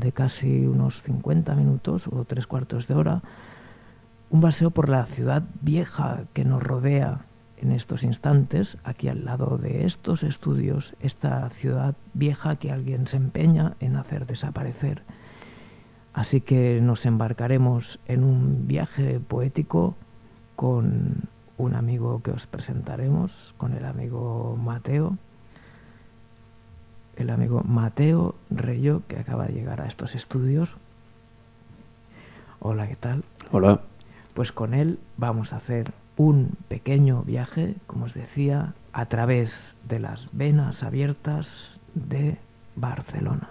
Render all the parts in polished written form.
de casi unos 50 minutos o 3/4 de hora, un paseo por la ciudad vieja que nos rodea en estos instantes, aquí al lado de estos estudios, esta ciudad vieja que alguien se empeña en hacer desaparecer. Así que nos embarcaremos en un viaje poético con un amigo que os presentaremos, con el amigo Mateo Reyo, que acaba de llegar a estos estudios. Hola, ¿qué tal? Hola. Pues con él vamos a hacer un pequeño viaje, como os decía, a través de las venas abiertas de Barcelona.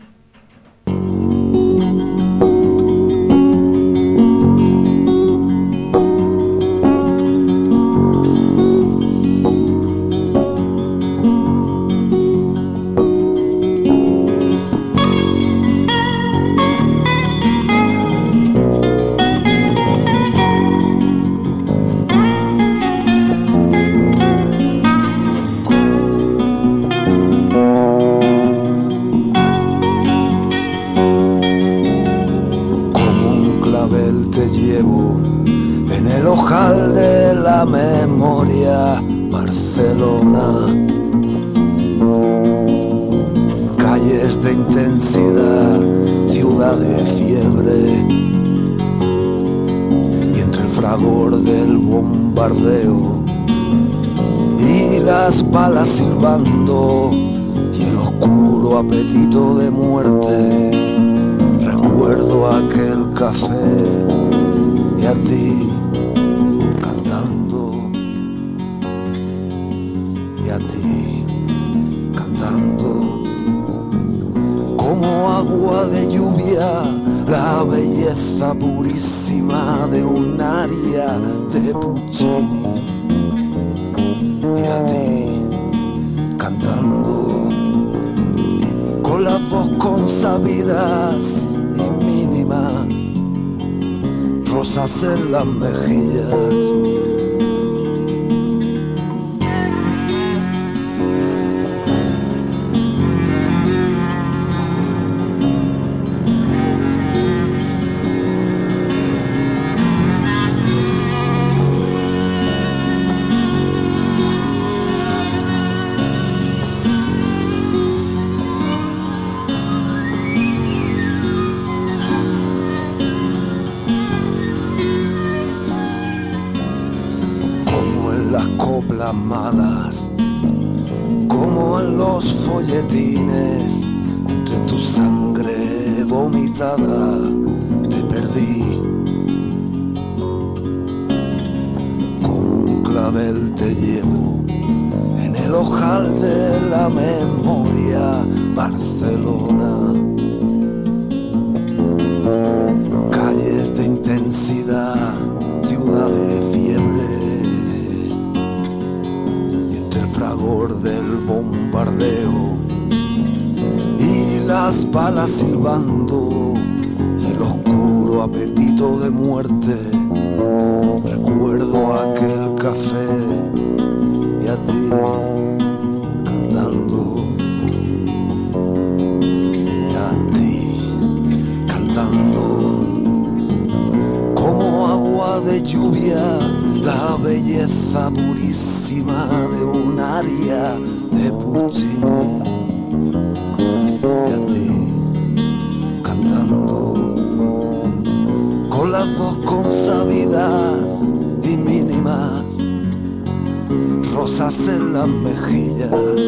Balas silbando y el oscuro apetito de muerte. Recuerdo aquel café y a ti cantando, y a ti cantando. Como agua de lluvia, la belleza purísima de un aria de Puccini. Y a ti cantando con las voz consabidas y mínimas, rosas en las mejillas. Malas, como en los folletines, entre tu sangre vomitada te perdí. Como un clavel te llevo en el ojal de la memoria, Barcelona. Calles de intensidad, ciudad de fiebre, del bombardeo y las balas silbando y el oscuro apetito de muerte. Recuerdo aquel café y a ti cantando, y a ti cantando. Como agua de lluvia, la belleza purísima de un aria de Puccini. Y a ti cantando con las dos consabidas y mínimas, rosas en las mejillas.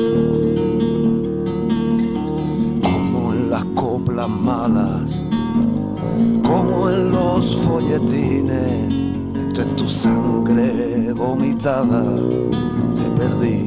Como en las coplas malas, como en los folletines, entre tu sangre vomitada te perdí.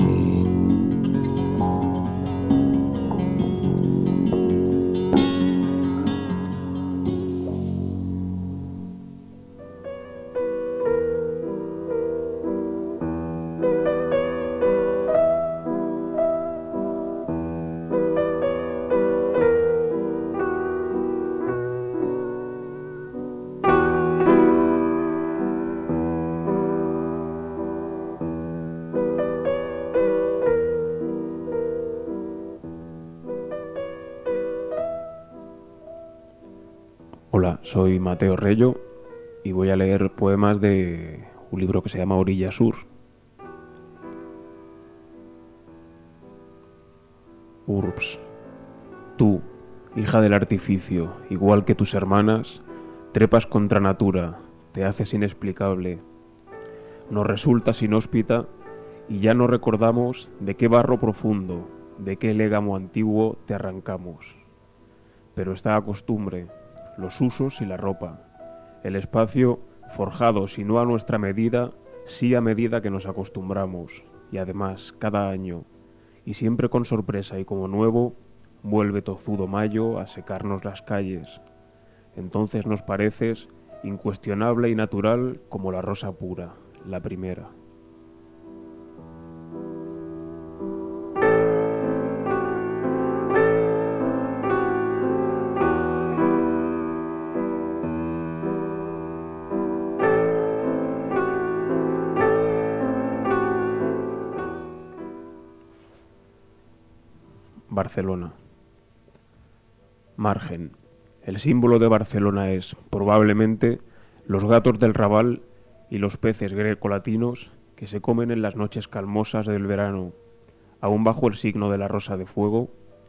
Hola, soy Mateo Rello y voy a leer poemas de un libro que se llama Orilla Sur. Urbs. Tú, hija del artificio, igual que tus hermanas, trepas contra natura, te haces inexplicable. Nos resultas inhóspita y ya no recordamos de qué barro profundo, de qué légamo antiguo te arrancamos. Pero está la costumbre, los usos y la ropa, el espacio forjado si no a nuestra medida, sí a medida que nos acostumbramos, y además cada año, y siempre con sorpresa y como nuevo, vuelve tozudo mayo a secarnos las calles. Entonces nos pareces incuestionable y natural como la rosa pura, la primera. Barcelona. Margen. El símbolo de Barcelona es, probablemente, los gatos del Raval y los peces grecolatinos que se comen en las noches calmosas del verano, aún bajo el signo de la rosa de fuego.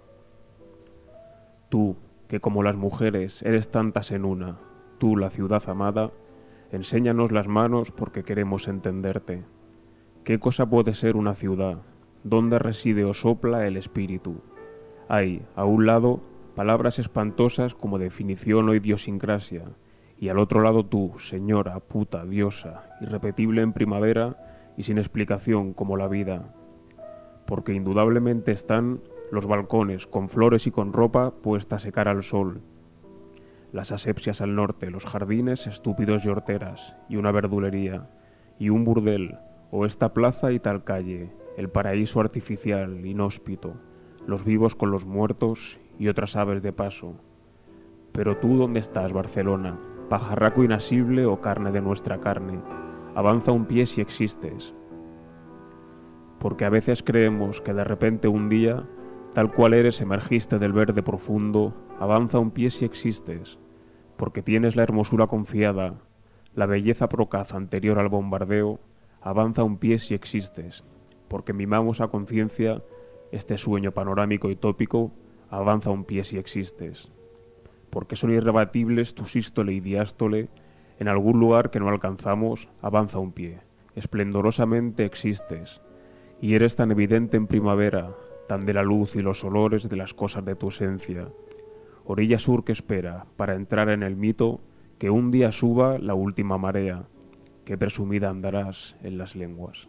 Tú, que como las mujeres eres tantas en una, tú, la ciudad amada, enséñanos las manos porque queremos entenderte. ¿Qué cosa puede ser una ciudad? ¿Dónde reside o sopla el espíritu? Hay, a un lado, palabras espantosas como definición o idiosincrasia, y al otro lado tú, señora, puta, diosa, irrepetible en primavera y sin explicación como la vida. Porque indudablemente están los balcones con flores y con ropa puesta a secar al sol, las asepsias al norte, los jardines estúpidos y horteras, y una verdulería, y un burdel, o esta plaza y tal calle, el paraíso artificial, inhóspito, los vivos con los muertos y otras aves de paso. Pero tú, ¿dónde estás, Barcelona? Pajarraco inasible o carne de nuestra carne. Avanza un pie si existes. Porque a veces creemos que de repente un día, tal cual eres, emergiste del verde profundo. Avanza un pie si existes. Porque tienes la hermosura confiada, la belleza procaz anterior al bombardeo. Avanza un pie si existes. Porque mimamos a conciencia este sueño panorámico y tópico, avanza un pie si existes. Porque son irrebatibles tu sístole y diástole, en algún lugar que no alcanzamos, avanza un pie. Esplendorosamente existes, y eres tan evidente en primavera, tan de la luz y los olores de las cosas de tu esencia. Orilla sur que espera, para entrar en el mito, que un día suba la última marea, que presumida andarás en las lenguas.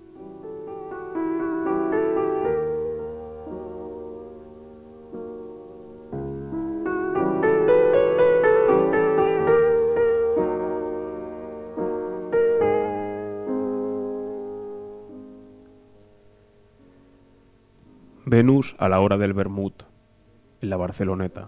Venus a la hora del vermut, en la Barceloneta.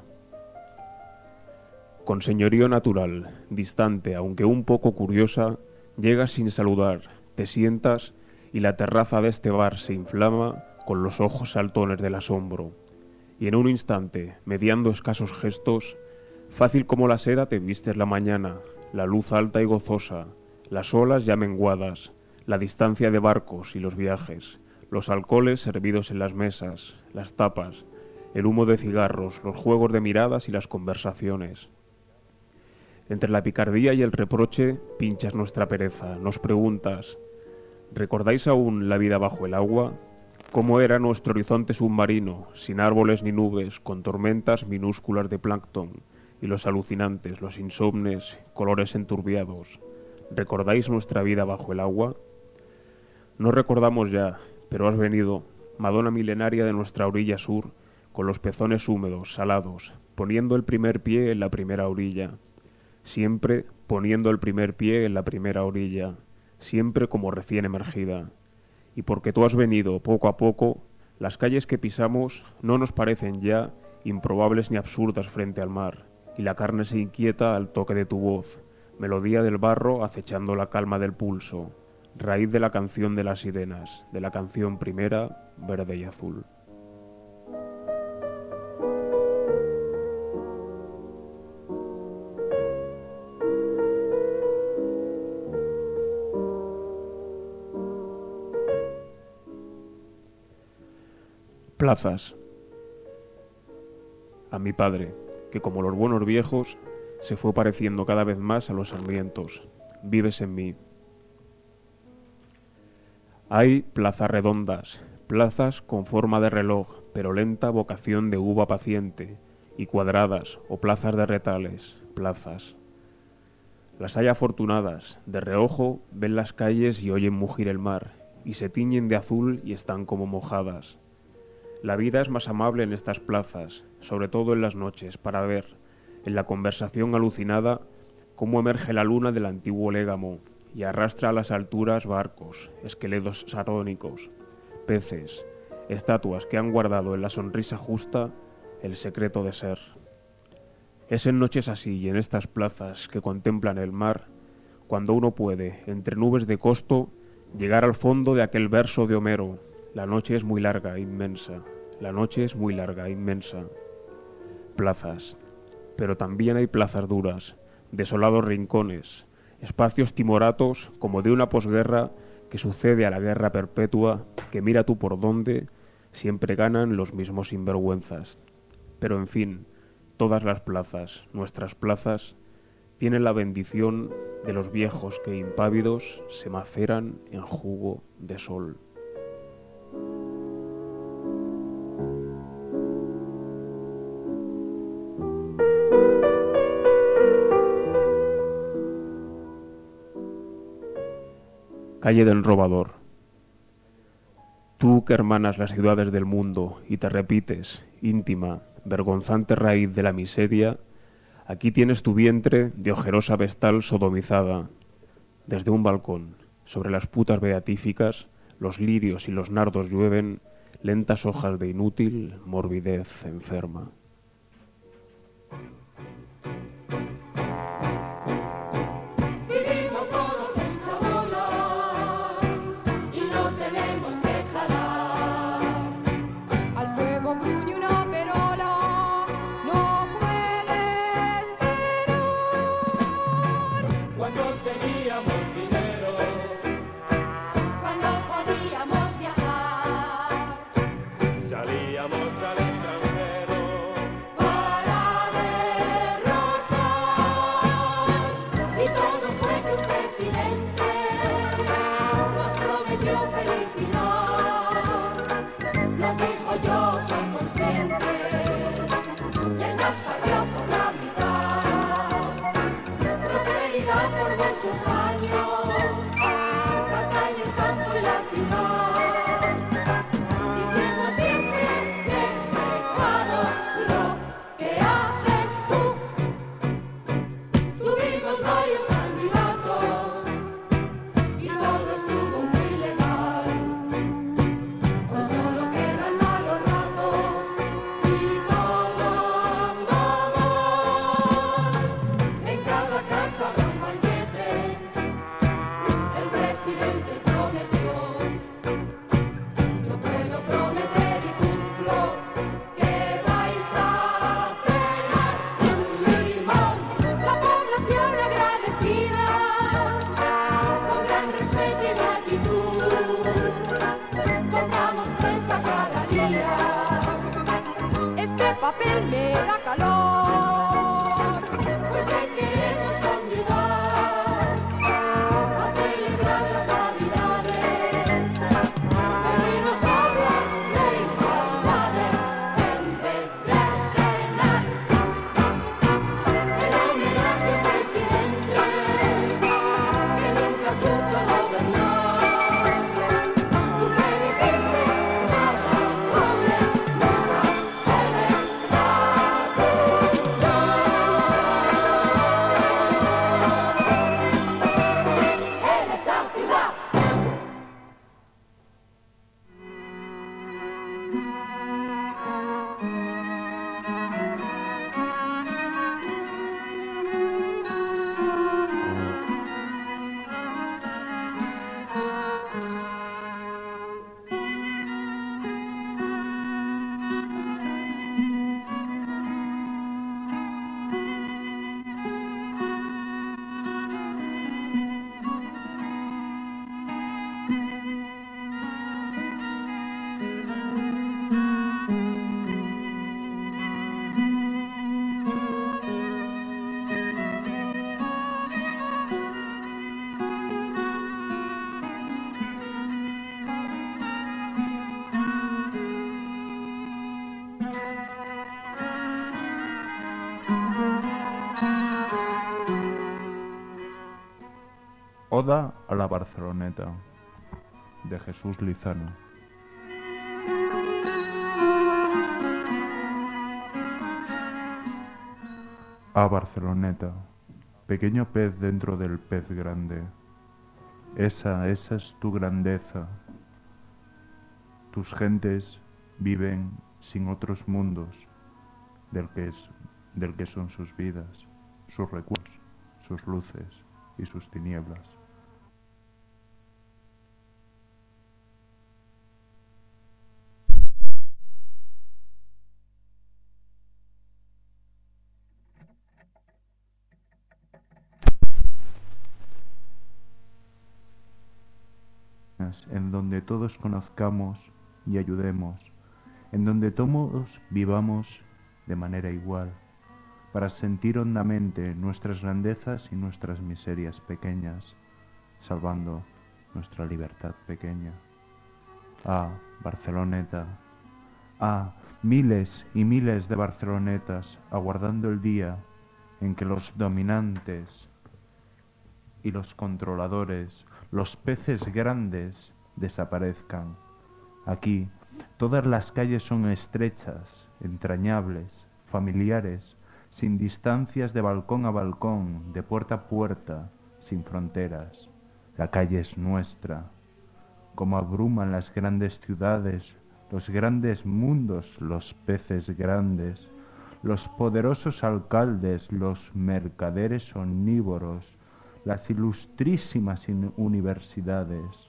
Con señorío natural, distante, aunque un poco curiosa, llegas sin saludar, te sientas y la terraza de este bar se inflama con los ojos saltones del asombro. Y en un instante, mediando escasos gestos, fácil como la seda te vistes la mañana, la luz alta y gozosa, las olas ya menguadas, la distancia de barcos y los viajes, los alcoholes servidos en las mesas, las tapas, el humo de cigarros, los juegos de miradas y las conversaciones. Entre la picardía y el reproche pinchas nuestra pereza, nos preguntas, ¿recordáis aún la vida bajo el agua? ¿Cómo era nuestro horizonte submarino, sin árboles ni nubes, con tormentas minúsculas de plancton y los alucinantes, los insomnes, colores enturbiados? ¿Recordáis nuestra vida bajo el agua? No recordamos ya, pero has venido, Madonna milenaria de nuestra orilla sur, con los pezones húmedos, salados, poniendo el primer pie en la primera orilla. Siempre poniendo el primer pie en la primera orilla, siempre como recién emergida. Y porque tú has venido poco a poco, las calles que pisamos no nos parecen ya improbables ni absurdas frente al mar, y la carne se inquieta al toque de tu voz, melodía del barro acechando la calma del pulso, raíz de la canción de las sirenas, de la canción primera, verde y azul. Plazas. A mi padre, que como los buenos viejos, se fue pareciendo cada vez más a los sarmientos. Vives en mí. Hay plazas redondas, plazas con forma de reloj, pero lenta vocación de uva paciente, y cuadradas o plazas de retales, plazas. Las hay afortunadas, de reojo ven las calles y oyen mugir el mar, y se tiñen de azul y están como mojadas. La vida es más amable en estas plazas, sobre todo en las noches, para ver, en la conversación alucinada, cómo emerge la luna del antiguo légamo y arrastra a las alturas barcos, esqueletos sarónicos, peces, estatuas que han guardado en la sonrisa justa el secreto de ser. Es en noches así y en estas plazas que contemplan el mar, cuando uno puede, entre nubes de costo, llegar al fondo de aquel verso de Homero: la noche es muy larga e inmensa, la noche es muy larga e inmensa. Plazas. Pero también hay plazas duras, desolados rincones, espacios timoratos como de una posguerra que sucede a la guerra perpetua, que mira tú por dónde, siempre ganan los mismos sinvergüenzas. Pero en fin, todas las plazas, nuestras plazas, tienen la bendición de los viejos que impávidos se maceran en jugo de sol. Calle del Robador. Tú que hermanas las ciudades del mundo y te repites, íntima, vergonzante raíz de la miseria, aquí tienes tu vientre de ojerosa vestal sodomizada. Desde un balcón, sobre las putas beatíficas, los lirios y los nardos llueven, lentas hojas de inútil morbidez enferma. Papel me da calor, pues te queremos convidar a celebrar las Navidades. Y nos hablas de igualdades en vez de reinar. El homenaje al presidente que nunca supo gobernar. Tú que dijiste nada, pobres, nunca eres. Oda a la Barceloneta, de Jesús Lizano. A Barceloneta, pequeño pez dentro del pez grande. Esa es tu grandeza. Tus gentes viven sin otros mundos del que son sus vidas, sus recuerdos, sus luces y sus tinieblas. En donde todos conozcamos y ayudemos, en donde todos vivamos de manera igual, para sentir hondamente nuestras grandezas y nuestras miserias pequeñas, salvando nuestra libertad pequeña. Ah, Barceloneta, ah, miles y miles de Barcelonetas aguardando el día en que los dominantes y los controladores, los peces grandes, desaparezcan. Aquí todas las calles son estrechas, entrañables, familiares, sin distancias de balcón a balcón, de puerta a puerta, sin fronteras. La calle es nuestra. Como abruman las grandes ciudades, los grandes mundos, los peces grandes, los poderosos alcaldes, los mercaderes omnívoros, las ilustrísimas universidades.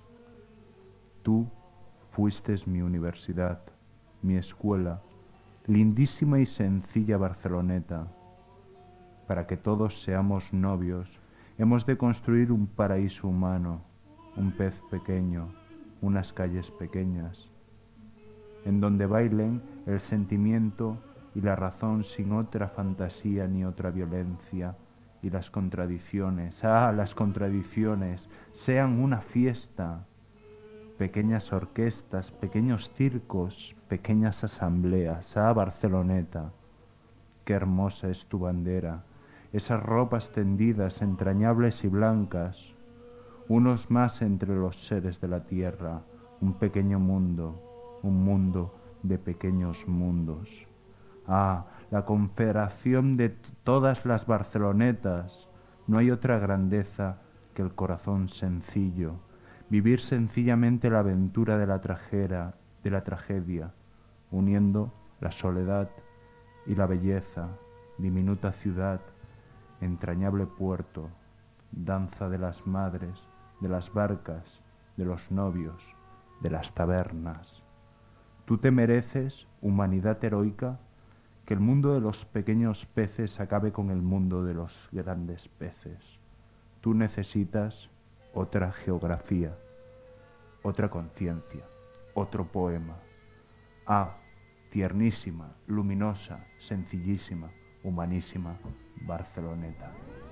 Tú fuiste mi universidad, mi escuela, lindísima y sencilla Barceloneta. Para que todos seamos novios, hemos de construir un paraíso humano, un pez pequeño, unas calles pequeñas, en donde bailen el sentimiento y la razón sin otra fantasía ni otra violencia, y las contradicciones, las contradicciones, sean una fiesta, pequeñas orquestas, pequeños circos, pequeñas asambleas. Barceloneta, qué hermosa es tu bandera, esas ropas tendidas, entrañables y blancas, unos más entre los seres de la tierra, un pequeño mundo, un mundo de pequeños mundos. La confederación de todas las Barcelonetas. No hay otra grandeza que el corazón sencillo, vivir sencillamente la aventura de la tragedia, uniendo la soledad y la belleza, diminuta ciudad, entrañable puerto, danza de las madres, de las barcas, de los novios, de las tabernas. Tú te mereces, humanidad heroica, que el mundo de los pequeños peces acabe con el mundo de los grandes peces. Tú necesitas otra geografía, otra conciencia, otro poema. Tiernísima, luminosa, sencillísima, humanísima Barceloneta.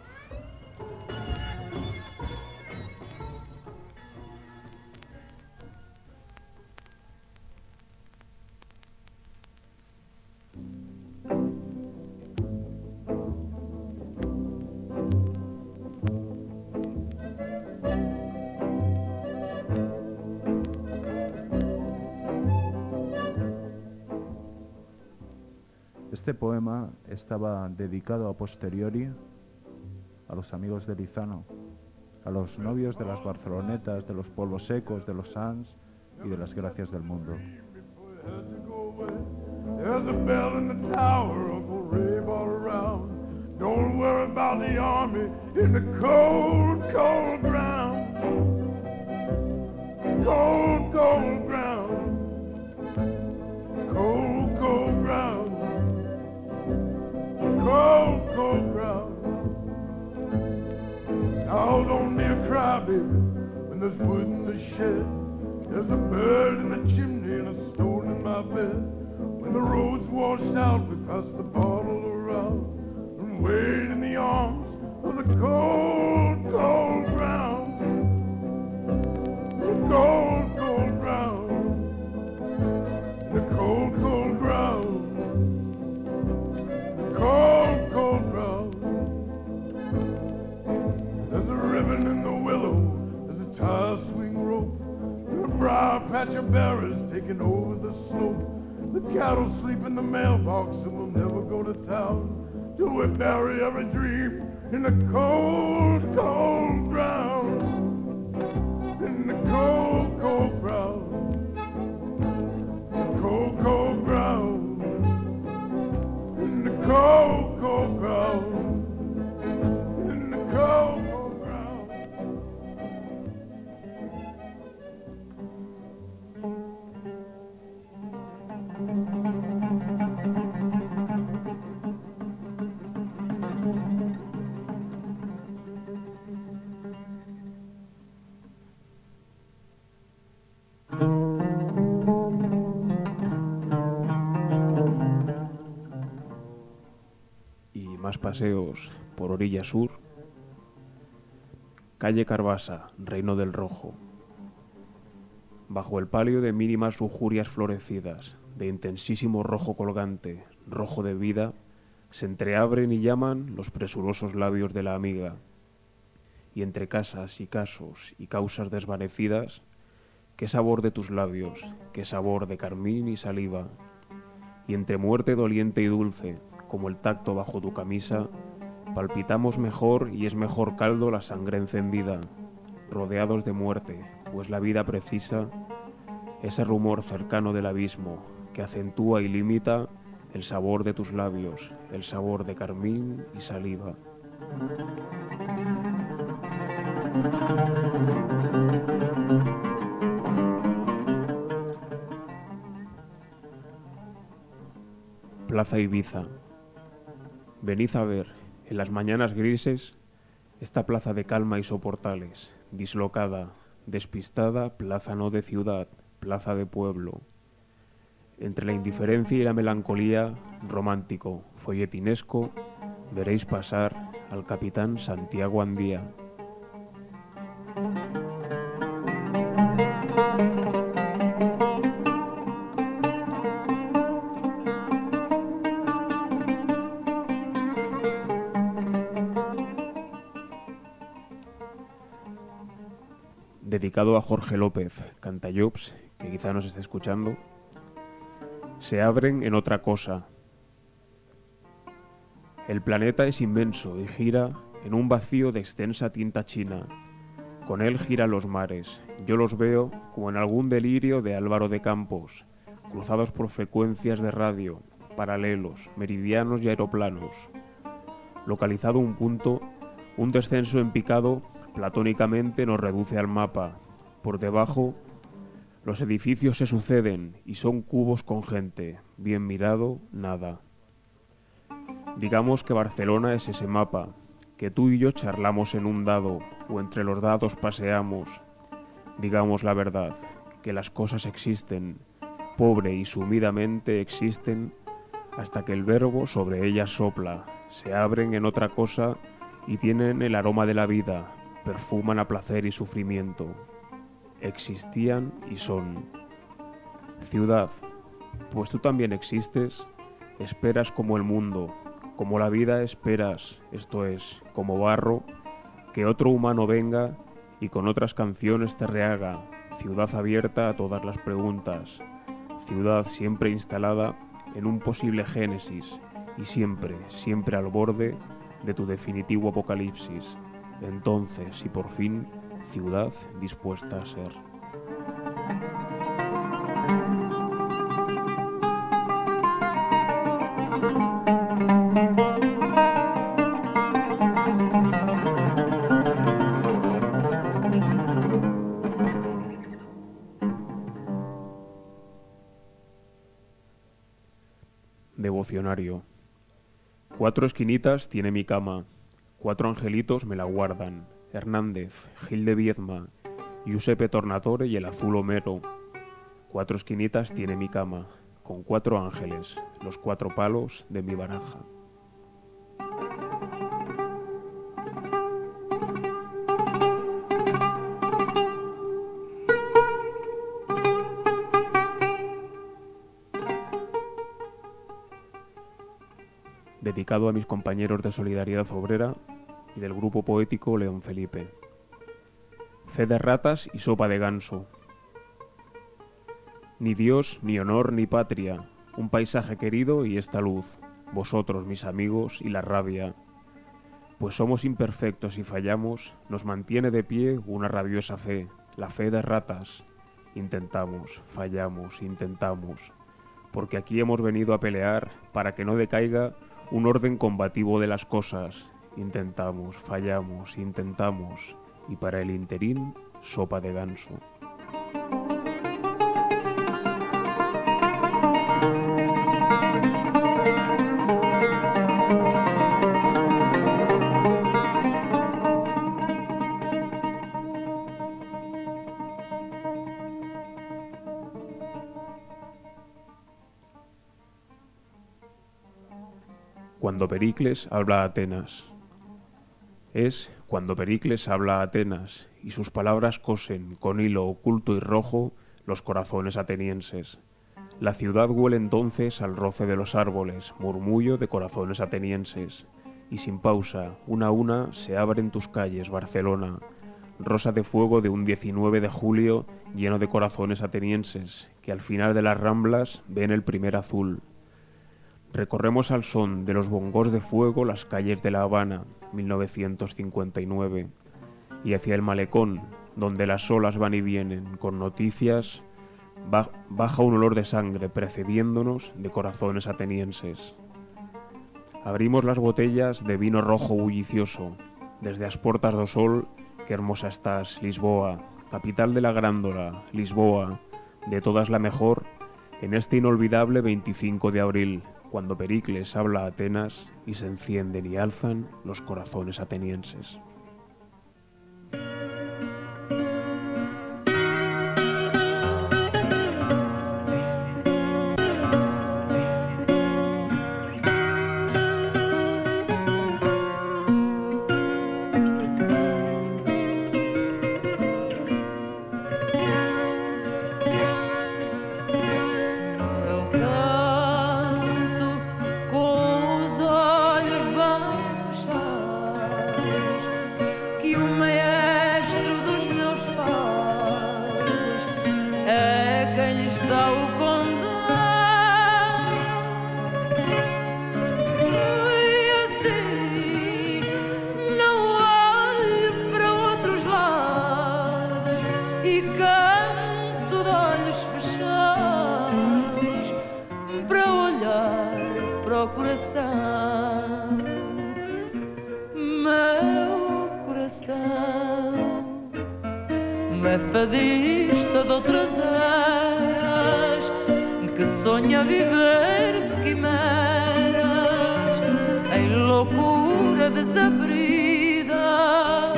Este poema estaba dedicado a posteriori a los amigos de Lizano, a los novios de las Barcelonetas, de los polvos secos, de los Sans y de las gracias del mundo. There's a bell in the tower, Uncle Ray brought around. Don't worry about the army in the cold, cold ground. Cold, cold ground. Cold, cold ground. Cold, cold ground. Now don't be a crybaby when there's wood in the shed. There's a bird in the chimney and a stone in my bed. When the road's washed out, we pass the bottle around and wait in the arms of the cold, cold ground. The cold, cold ground. The cold, cold ground. The cold, cold ground. There's a ribbon in the willow taking over the slope. The cattle sleep in the mailbox and we'll never go to town till we bury every dream in the cold, cold ground. In the cold, cold ground. Cold, cold ground. In the cold, cold ground. In the cold, cold ground. Más paseos por orilla sur. Calle Carbasa, Reino del Rojo. Bajo el palio de mínimas lujurias florecidas, de intensísimo rojo colgante, rojo de vida, se entreabren y llaman los presurosos labios de la amiga. Y entre casas y casos y causas desvanecidas, qué sabor de tus labios, qué sabor de carmín y saliva. Y entre muerte doliente y dulce, como el tacto bajo tu camisa, palpitamos mejor y es mejor caldo la sangre encendida, rodeados de muerte, pues la vida precisa ese rumor cercano del abismo que acentúa y limita el sabor de tus labios, el sabor de carmín y saliva. Plaza Ibiza. Venid a ver, en las mañanas grises, esta plaza de calma y soportales, dislocada, despistada, plaza no de ciudad, plaza de pueblo. Entre la indiferencia y la melancolía, romántico, folletinesco, veréis pasar al capitán Santiago Andía. Dedicado a Jorge López, Cantallops, que quizá nos esté escuchando. Se abren en otra cosa. El planeta es inmenso y gira en un vacío de extensa tinta china. Con él giran los mares. Yo los veo como en algún delirio de Álvaro de Campos, cruzados por frecuencias de radio, paralelos, meridianos y aeroplanos. Localizado un punto, un descenso en picado platónicamente nos reduce al mapa. Por debajo, los edificios se suceden y son cubos con gente. Bien mirado, nada. Digamos que Barcelona es ese mapa, que tú y yo charlamos en un dado, o entre los dados paseamos. Digamos la verdad, que las cosas existen, pobre y sumidamente existen, hasta que el verbo sobre ellas sopla, se abren en otra cosa y tienen el aroma de la vida, perfuman a placer y sufrimiento. Existían y son. Ciudad, pues tú también existes, esperas como el mundo, como la vida esperas, esto es, como barro, que otro humano venga y con otras canciones te rehaga. Ciudad abierta a todas las preguntas, ciudad siempre instalada en un posible génesis y siempre, siempre al borde de tu definitivo apocalipsis. Entonces, y por fin, ciudad dispuesta a ser. Devocionario. 4 esquinitas tiene mi cama. 4 angelitos me la guardan, Hernández, Gil de Viedma, Giuseppe Tornatore y el azul Homero. 4 esquinitas tiene mi cama, con 4 ángeles, los 4 palos de mi baraja. Dedicado a mis compañeros de Solidaridad Obrera y del grupo poético León Felipe. Fe de ratas y sopa de ganso. Ni Dios, ni honor, ni patria, un paisaje querido y esta luz, vosotros, mis amigos, y la rabia. Pues somos imperfectos y fallamos, nos mantiene de pie una rabiosa fe, la fe de ratas. Intentamos, fallamos, intentamos, porque aquí hemos venido a pelear para que no decaiga un orden combativo de las cosas. Intentamos, fallamos, intentamos, y para el interín, sopa de ganso. Cuando Pericles habla a Atenas. Es cuando Pericles habla a Atenas y sus palabras cosen con hilo oculto y rojo los corazones atenienses. La ciudad huele entonces al roce de los árboles, murmullo de corazones atenienses. Y sin pausa, una a una, se abren tus calles, Barcelona, rosa de fuego de un 19 de julio lleno de corazones atenienses, que al final de las Ramblas ven el primer azul. Recorremos al son de los bongos de fuego las calles de La Habana, 1959, y hacia el malecón, donde las olas van y vienen con noticias, baja un olor de sangre precediéndonos de corazones atenienses. Abrimos las botellas de vino rojo bullicioso, desde as portas do sol, que hermosa estás, Lisboa, capital de la grándola, Lisboa, de todas la mejor, en este inolvidable 25 de abril, cuando Pericles habla a Atenas y se encienden y alzan los corazones atenienses. Fadista de outras eras que sonha viver quimeras em loucura desabrida.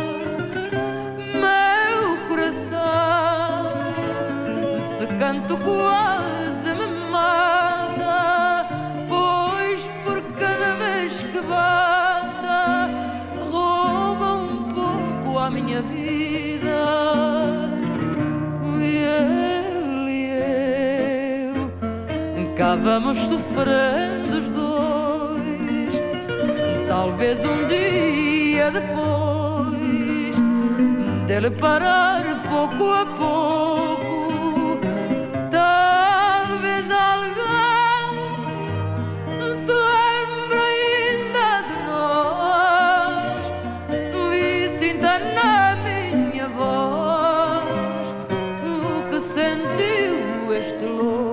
Meu coração, se canto quase me mata, pois por cada vez que bata rouba um pouco a minha vida. Cá vamos sofrendo os dois, talvez um dia depois dele parar pouco a pouco, talvez alguém se lembre ainda de nós e sinta na minha voz o que sentiu este louco.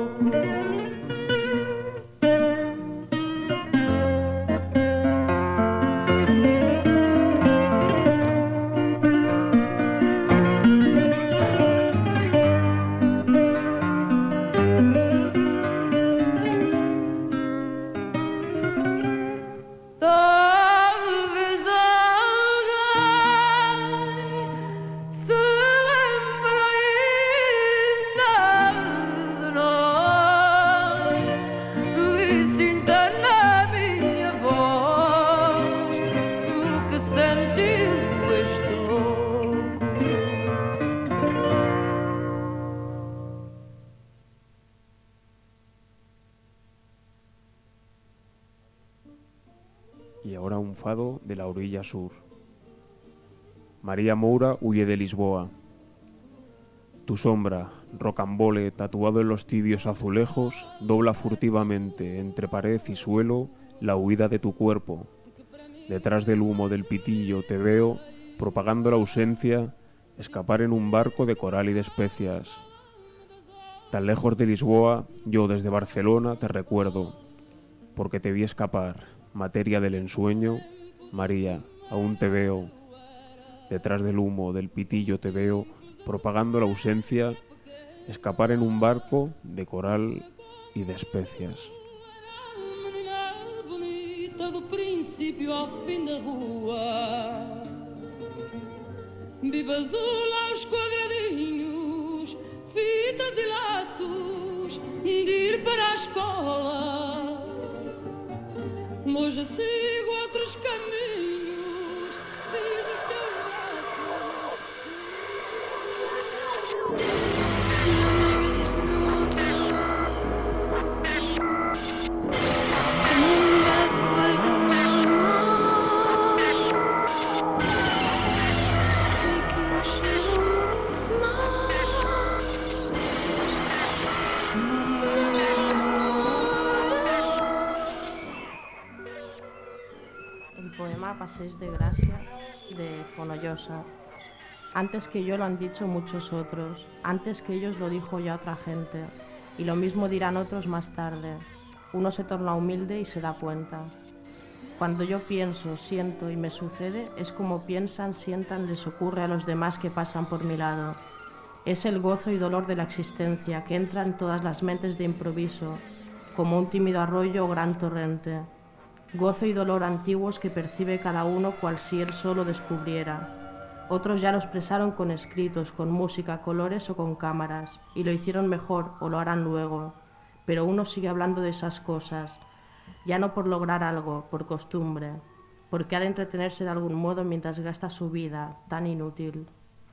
Y ahora un fado de la orilla sur. María Moura huye de Lisboa. Tu sombra, rocambole, tatuado en los tibios azulejos, dobla furtivamente entre pared y suelo la huida de tu cuerpo. Detrás del humo del pitillo te veo, propagando la ausencia, escapar en un barco de coral y de especias. Tan lejos de Lisboa, yo desde Barcelona te recuerdo, porque te vi escapar, materia del ensueño, María, aún te veo. Detrás del humo del pitillo te veo, propagando la ausencia, escapar en un barco de coral y de especias. Menina bonita do princípio ao fim da rua, biba azul aos quadradinhos, fitas e laços de ir para a escola. Hoje sigo outros caminhos, fiz os teus Paseos de Gracia, de Fonollosa. Antes que yo lo han dicho muchos otros, antes que ellos lo dijo ya otra gente, y lo mismo dirán otros más tarde. Uno se torna humilde y se da cuenta. Cuando yo pienso, siento y me sucede, es como piensan, sientan, les ocurre a los demás que pasan por mi lado. Es el gozo y dolor de la existencia que entra en todas las mentes de improviso, como un tímido arroyo o gran torrente. Gozo y dolor antiguos que percibe cada uno cual si él solo descubriera. Otros ya lo expresaron con escritos, con música, colores o con cámaras, y lo hicieron mejor o lo harán luego. Pero uno sigue hablando de esas cosas, ya no por lograr algo, por costumbre, porque ha de entretenerse de algún modo mientras gasta su vida tan inútil.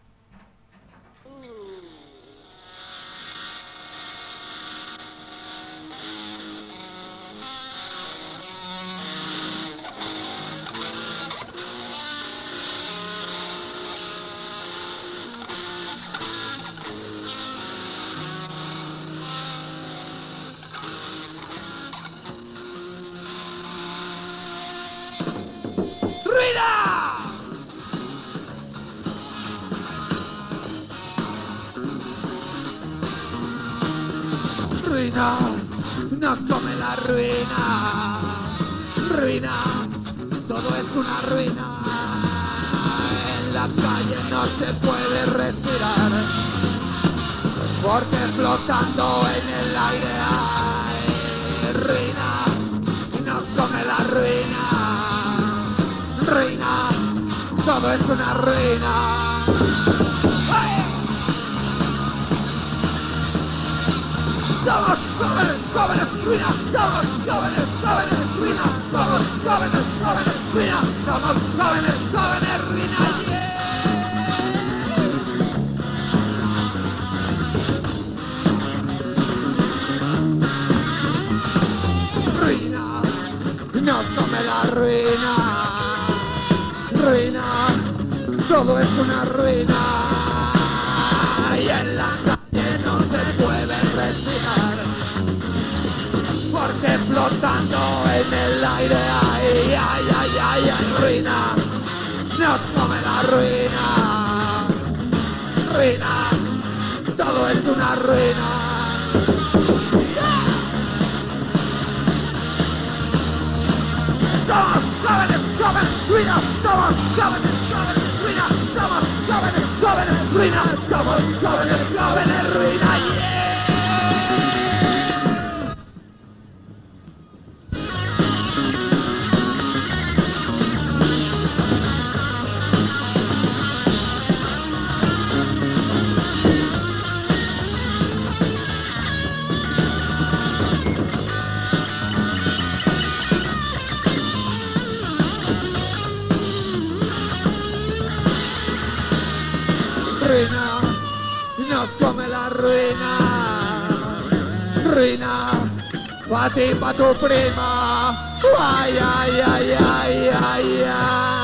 Ruina, nos come la ruina, ruina, todo es una ruina. En la calle no se puede respirar, porque flotando en el aire hay ruina, nos come la ruina, ruina, todo es una ruina. ¡Ay! Somos jóvenes, jóvenes, ruinas, somos jóvenes, jóvenes, ruinas, somos jóvenes, jóvenes, ruinas, somos jóvenes, jóvenes, ruinas, ruina, nos come la ruina, ruina, todo es una ruina, y en la calle no se puede respirar, porque flotando en el aire hay, ruina, nos come la ruina, ruina, todo es una ruina. Somos jóvenes, jóvenes, ruinas, somos jóvenes, jóvenes, ruinas, somos jóvenes, jóvenes, ruinas, somos jóvenes, jóvenes, ruinas, ruina, nos come la ruina, ruina, pa' ti, pa' tu prima, ay, ay, ay, ay, ay, ay.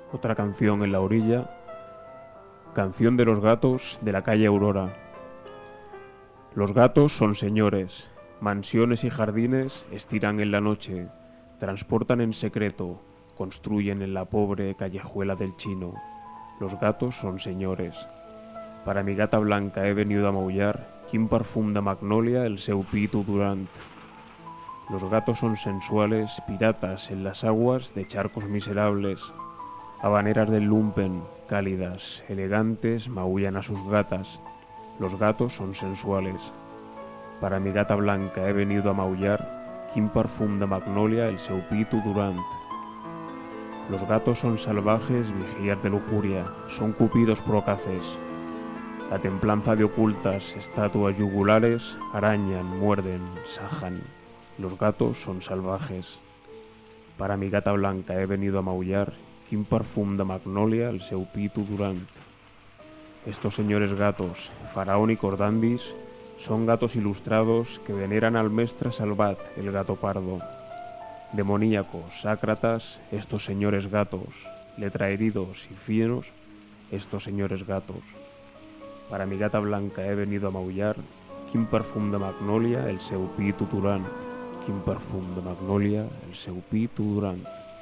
Otra canción en la orilla. Canción de los gatos de la calle Aurora. Los gatos son señores. Mansiones y jardines estiran en la noche. Transportan en secreto. Construyen en la pobre callejuela del Chino. Los gatos son señores. Para mi gata blanca he venido a maullar. Quin perfum de magnolia el seu pitu durant. Los gatos son sensuales, piratas en las aguas de charcos miserables. Habaneras del lumpen, cálidas, elegantes, maullan a sus gatas. Los gatos son sensuales. Para mi gata blanca he venido a maullar. Quin perfum de magnolia el seu pitu durant. Los gatos son salvajes, vigías de lujuria, son cupidos procaces. La templanza de ocultas estatuas yugulares arañan, muerden, sajan. Los gatos son salvajes. Para mi gata blanca he venido a maullar. Quin perfum de magnolia el seu pitu durant. Estos señores gatos, faraónicos dandis, son gatos ilustrados que veneran al mestre Salvat, el gato pardo. Demoníacos, sácratas, estos señores gatos, letraheridos y fieros, estos señores gatos. Para mi gata blanca he venido a maullar. Quin perfum de magnolia el seu pitu durant. Quin perfum de magnolia el seu pitu durant.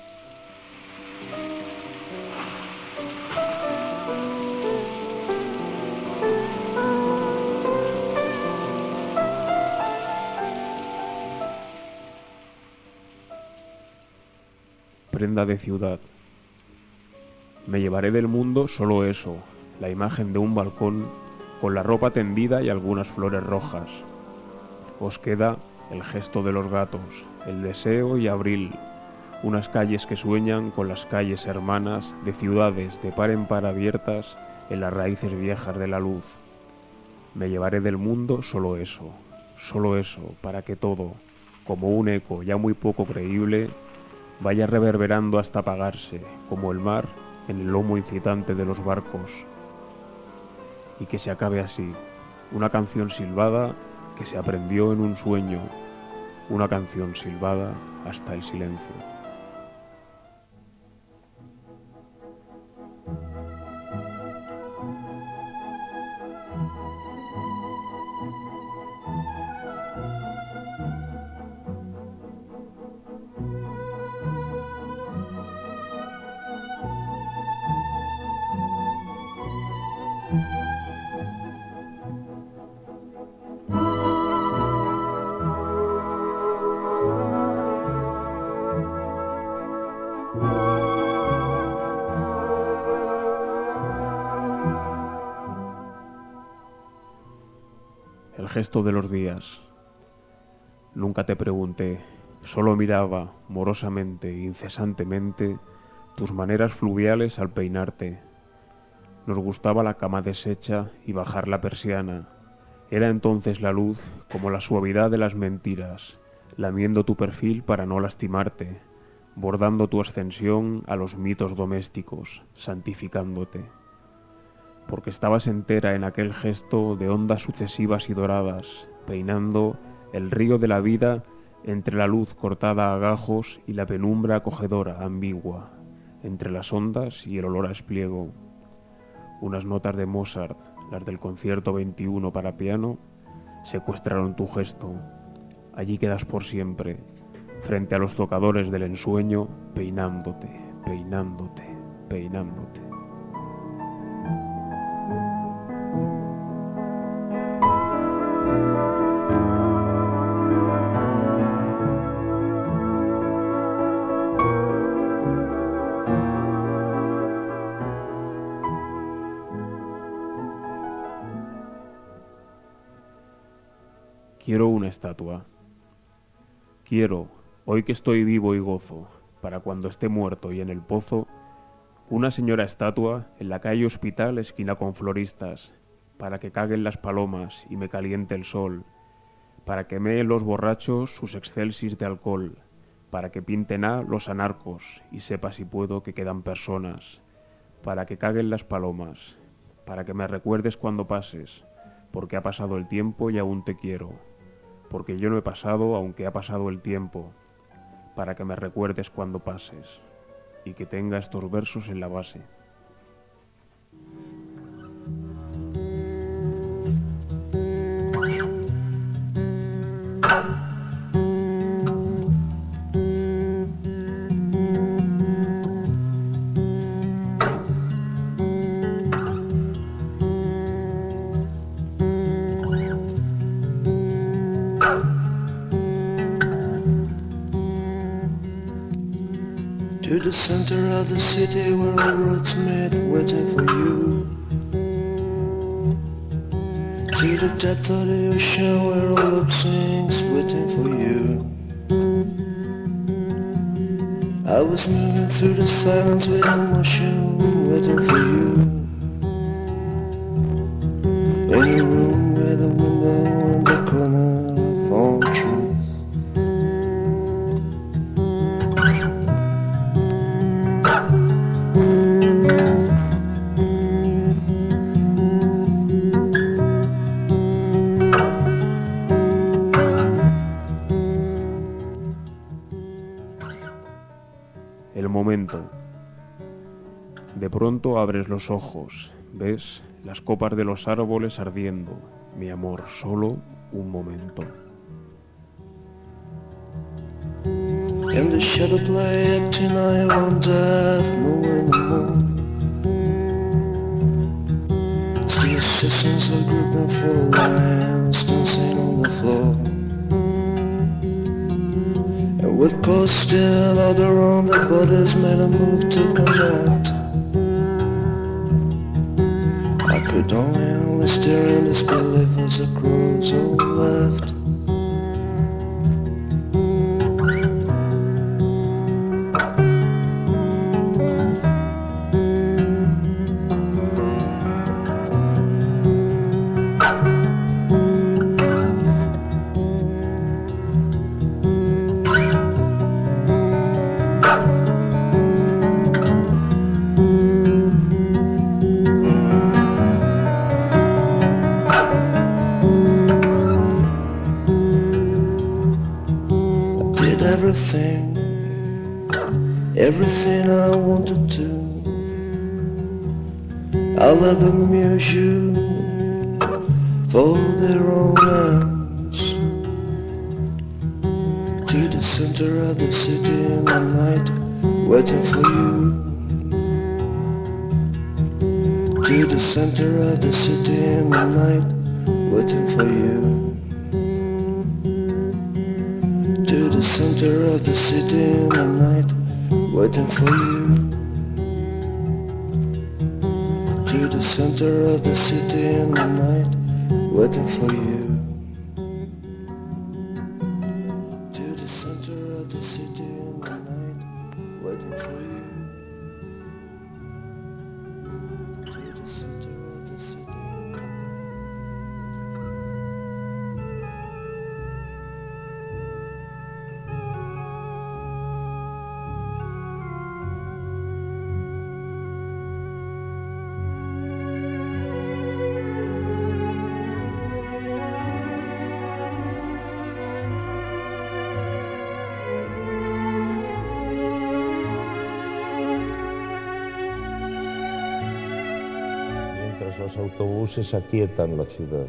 Prenda de ciudad. Me llevaré del mundo solo eso, la imagen de un balcón con la ropa tendida y algunas flores rojas. Os queda el gesto de los gatos, el deseo y abril, unas calles que sueñan con las calles hermanas de ciudades de par en par abiertas en las raíces viejas de la luz. Me llevaré del mundo solo eso, para que todo, como un eco ya muy poco creíble, vaya reverberando hasta apagarse, como el mar en el lomo incitante de los barcos. Y que se acabe así, una canción silbada que se aprendió en un sueño, una canción silbada hasta el silencio. El gesto de los días. Nunca te pregunté, solo miraba morosamente e incesantemente tus maneras fluviales al peinarte. Nos gustaba la cama deshecha y bajar la persiana. Era entonces la luz como la suavidad de las mentiras, lamiendo tu perfil para no lastimarte, bordando tu ascensión a los mitos domésticos, santificándote. Porque estabas entera en aquel gesto de ondas sucesivas y doradas, peinando el río de la vida entre la luz cortada a gajos y la penumbra acogedora, ambigua, entre las ondas y el olor a espliego. Unas notas de Mozart, las del concierto 21 para piano, secuestraron tu gesto. Allí quedas por siempre, frente a los tocadores del ensueño, peinándote, peinándote, peinándote. Quiero una estatua. Quiero, hoy que estoy vivo y gozo, para cuando esté muerto y en el pozo, una señora estatua en la calle Hospital esquina con floristas, para que caguen las palomas y me caliente el sol, para que meen los borrachos sus excelsis de alcohol, para que pinten a los anarcos y sepa si puedo que quedan personas, para que caguen las palomas, para que me recuerdes cuando pases, porque ha pasado el tiempo y aún te quiero, porque yo no he pasado aunque ha pasado el tiempo, para que me recuerdes cuando pases. y que tenga estos versos en la base. To the center of the city where all roads meet, waiting for you. To the depth of the ocean where all hope sinks, waiting for you. I was moving through the silence with emotion, waiting for you. In a room with a window in the corner, I found truth. El momento. De pronto abres los ojos, ves las copas de los árboles ardiendo. Mi amor, solo un momento. In the shadow play acting I on death, knowing the moon. The assassins are grouping for lines, dancing on the floor. And with cold still all around their bodies made a move to connect. I could only stare in disbelief as the crows all left. Everything I wanted to. I let them use you for their own ends. To the center of the city in the night, waiting for you. To the center of the city in the night, waiting for you. To the center of the city in the night, waiting for you. To the center of the city in the night, waiting for you. To the center of the city in the night, waiting for you. To the center of the city. Los autobuses aquietan la ciudad.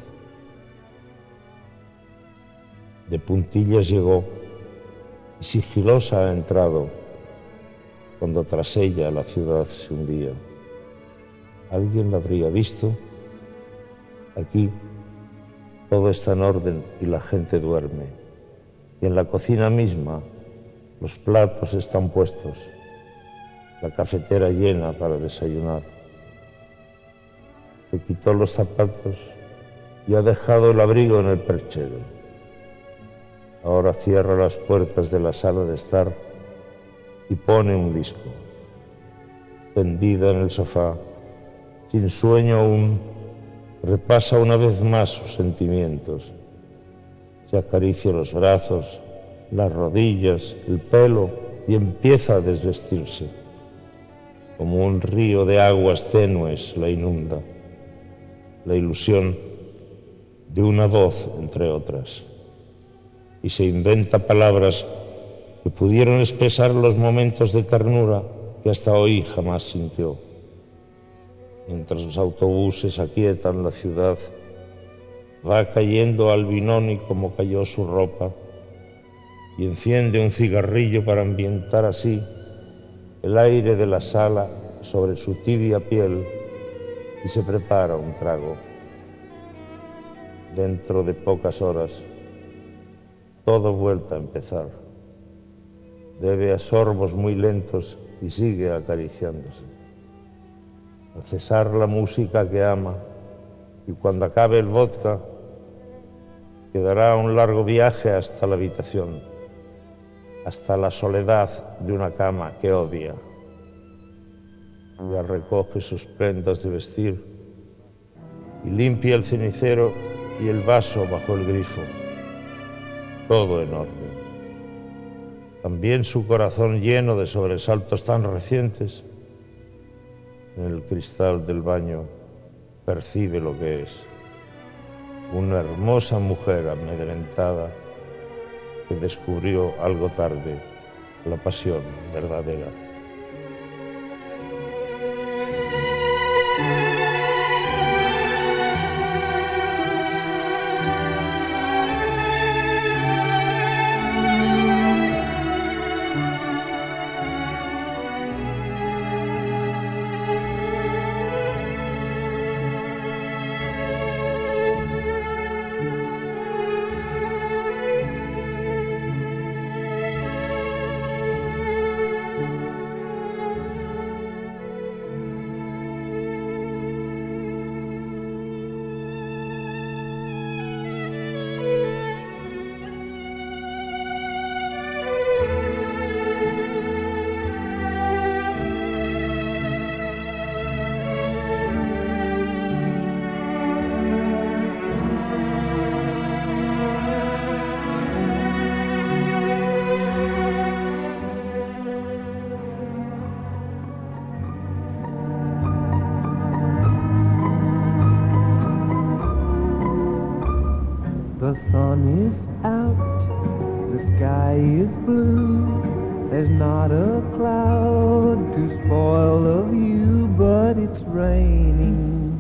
De puntillas llegó y sigilosa ha entrado, cuando tras ella la ciudad se hundía. ¿Alguien la habría visto? Aquí todo está en orden y la gente duerme. Y en la cocina misma los platos están puestos, la cafetera llena para desayunar. Se quitó los zapatos y ha dejado el abrigo en el perchero. Ahora cierra las puertas de la sala de estar y pone un disco. Tendida en el sofá, sin sueño aún, repasa una vez más sus sentimientos. Se acaricia los brazos, las rodillas, el pelo y empieza a desvestirse. Como un río de aguas tenues la inunda. La ilusión de una voz, entre otras, y se inventa palabras que pudieron expresar los momentos de ternura que hasta hoy jamás sintió. Mientras los autobuses aquietan la ciudad, va cayendo Albinoni como cayó su ropa y enciende un cigarrillo para ambientar así el aire de la sala sobre su tibia piel y se prepara un trago. Dentro de pocas horas, todo vuelta a empezar. Bebe a sorbos muy lentos y sigue acariciándose. Al cesar la música que ama y cuando acabe el vodka, quedará un largo viaje hasta la habitación, hasta la soledad de una cama que odia. Ya recoge sus prendas de vestir y limpia el cenicero y el vaso bajo el grifo. Todo en orden. También su corazón lleno de sobresaltos tan recientes. En el cristal del baño percibe lo que es. Una hermosa mujer amedrentada que descubrió algo tarde la pasión verdadera. The sun is out, the sky is blue. There's not a cloud to spoil a view, but it's raining,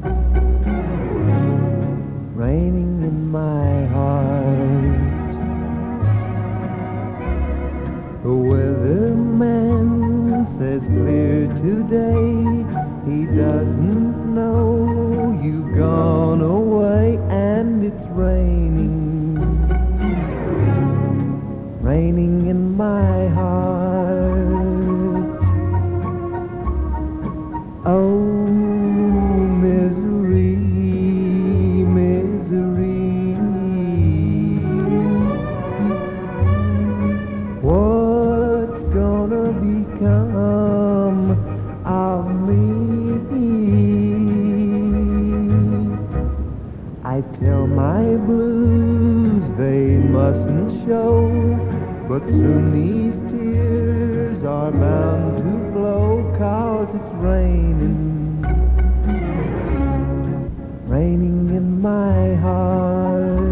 raining in my heart. The weatherman says clear today. He doesn't know you've gone away, and it's raining, raining in my heart. Oh, misery, misery. What's gonna become of me? I tell my blues they mustn't show, but soon these tears are bound to flow, 'cause it's raining, raining in my heart.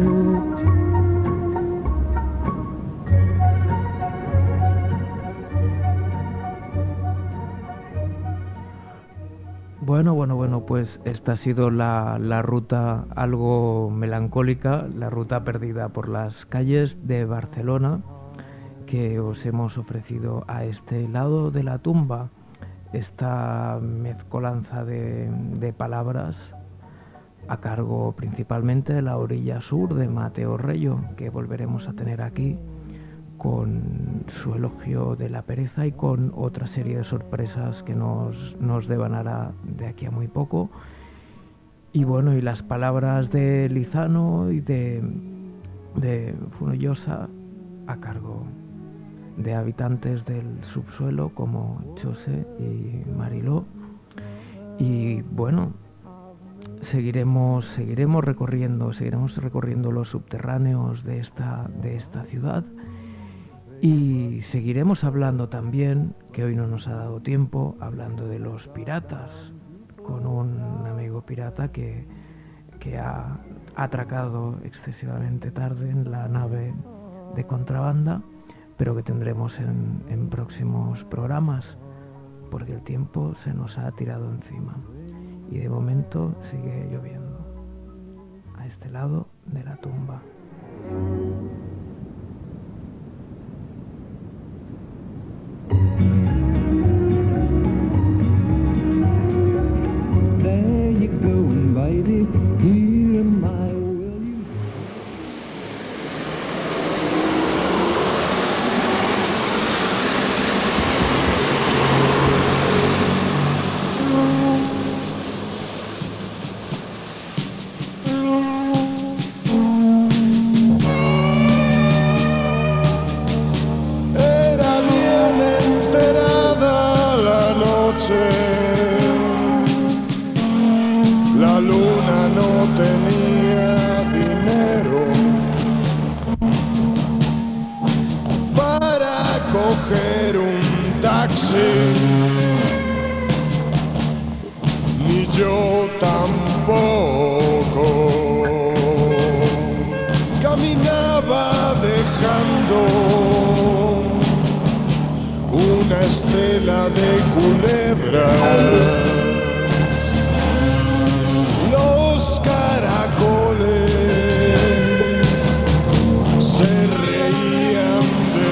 Bueno, pues esta ha sido la ruta algo melancólica, la ruta perdida por las calles de Barcelona que os hemos ofrecido a este lado de la tumba, esta mezcolanza de palabras a cargo principalmente de la orilla sur de Mateo Reyo, que volveremos a tener aquí con su elogio de la pereza y con otra serie de sorpresas que nos devanará de aquí a muy poco. Y bueno, y las palabras de Lizano y de Fonollosa a cargo de habitantes del subsuelo como Chose y Mariló. Y bueno, seguiremos recorriendo los subterráneos de esta ciudad. Y seguiremos hablando también, que hoy no nos ha dado tiempo, hablando de los piratas, con un amigo pirata que ha atracado excesivamente tarde en la nave de contrabanda, pero que tendremos en próximos programas. porque el tiempo se nos ha tirado encima y de momento sigue lloviendo a este lado de la tumba. There you go, baby, here am I, will you? Era bien enterada la noche, la luna no tenía dinero para coger un taxi, ni yo tampoco. Caminaba dejando una estela de culebras. Los caracoles se reían de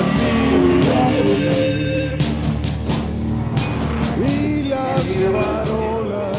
mí y las farolas.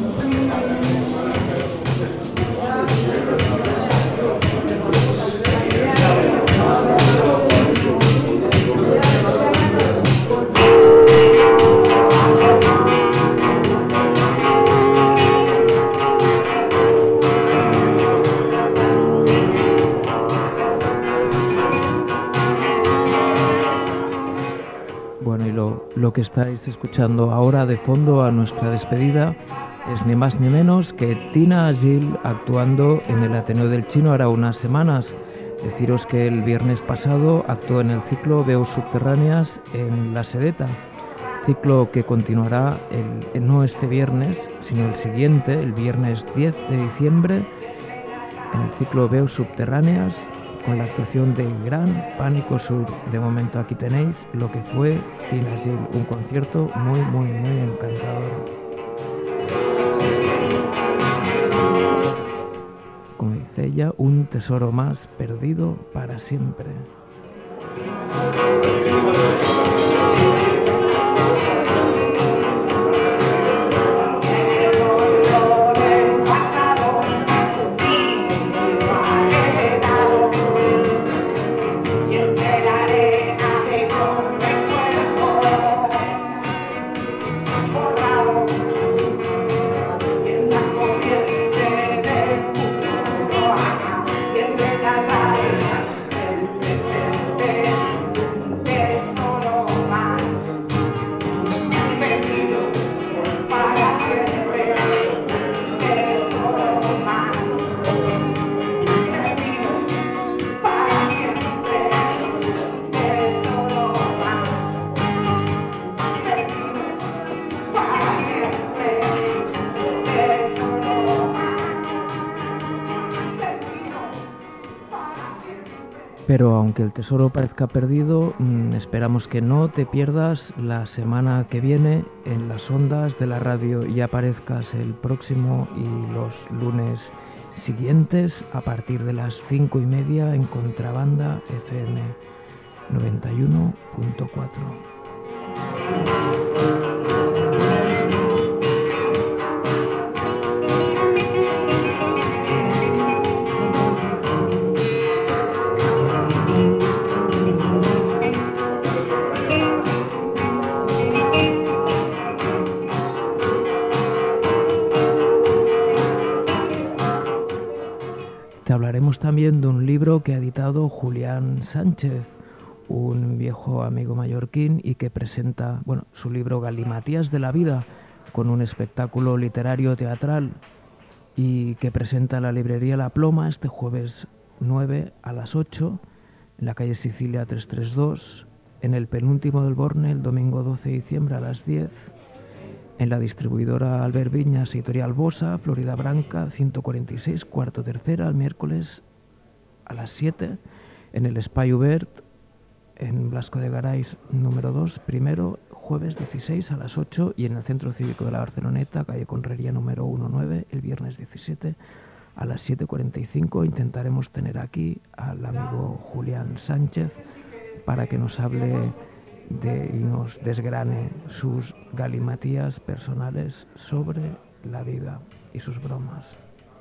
Bueno, y lo que estáis escuchando ahora de fondo a nuestra despedida es ni más ni menos que Tina Gill actuando en el Ateneo del Chino ahora unas semanas. Deciros que el viernes pasado actuó en el ciclo Veus Subterráneas en La Sedeta, ciclo que continuará no este viernes, sino el siguiente, el viernes 10 de diciembre, en el ciclo Veus Subterráneas, con la actuación del Gran Pánico Sur. De momento aquí tenéis lo que fue Tina Gill, un concierto muy, muy, muy encantador. Como dice ella, un tesoro más perdido para siempre. Pero aunque el tesoro parezca perdido, esperamos que no te pierdas la semana que viene en las ondas de la radio y aparezcas el próximo y los lunes siguientes a partir de las 5:30 en Contrabanda FM 91.4. Te hablaremos también de un libro que ha editado Julián Sánchez, un viejo amigo mallorquín, y que presenta, su libro Galimatías de la vida, con un espectáculo literario teatral, y que presenta en la librería La Ploma este jueves 9 a las 8, en la calle Sicilia 332, en el penúltimo del Borne el domingo 12 de diciembre a las 10, en la distribuidora Albert Viñas, Editorial Bosa, Florida Branca, 146, cuarto tercera, el miércoles a las 7, en el Espai Obert, en Blasco de Garay, número 2, primero, jueves 16 a las 8 y en el Centro Cívico de la Barceloneta, calle Conrería número 19, el viernes 17 a las 7:45 intentaremos tener aquí al amigo Julián Sánchez para que nos hable y nos desgrane sus galimatías personales sobre la vida y sus bromas.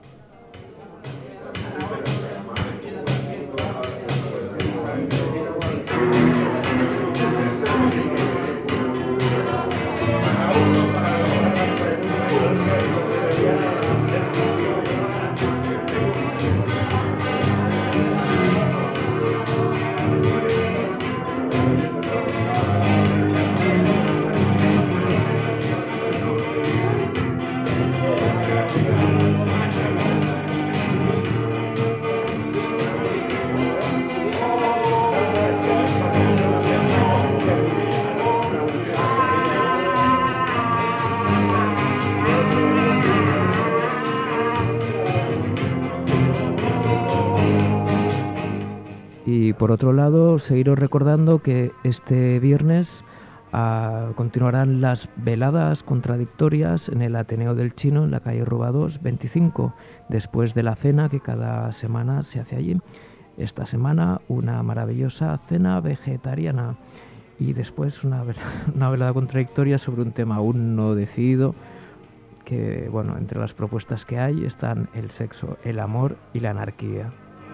Y por otro lado, seguiros recordando que este viernes continuarán las veladas contradictorias en el Ateneo del Chino, en la calle Rubados 25, después de la cena que cada semana se hace allí. Esta semana una maravillosa cena vegetariana y después una velada contradictoria sobre un tema aún no decidido, que bueno, entre las propuestas que hay están el sexo, el amor y la anarquía.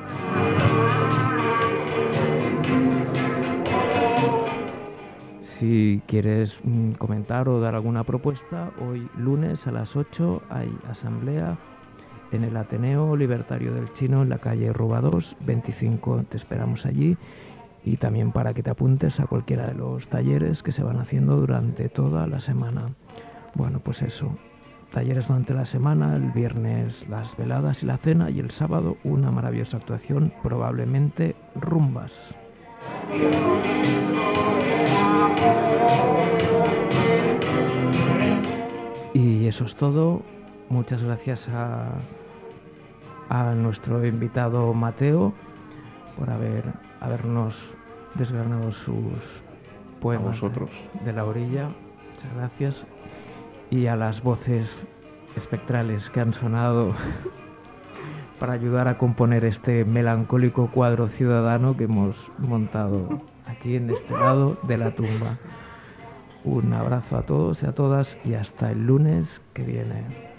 Si quieres comentar o dar alguna propuesta, hoy lunes a las 8 hay asamblea en el Ateneo Libertario del Chino, en la calle Rubados 25. Te esperamos allí y también para que te apuntes a cualquiera de los talleres que se van haciendo durante toda la semana. Bueno, pues eso, talleres durante la semana, el viernes las veladas y la cena y el sábado una maravillosa actuación, probablemente rumbas. Y eso es todo. Muchas gracias a nuestro invitado Mateo por habernos desgranado sus poemas a vosotros. De la orilla. Muchas gracias. Y a las voces espectrales que han sonado para ayudar a componer este melancólico cuadro ciudadano que hemos montado aquí en este lado de la tumba. Un abrazo a todos y a todas y hasta el lunes que viene.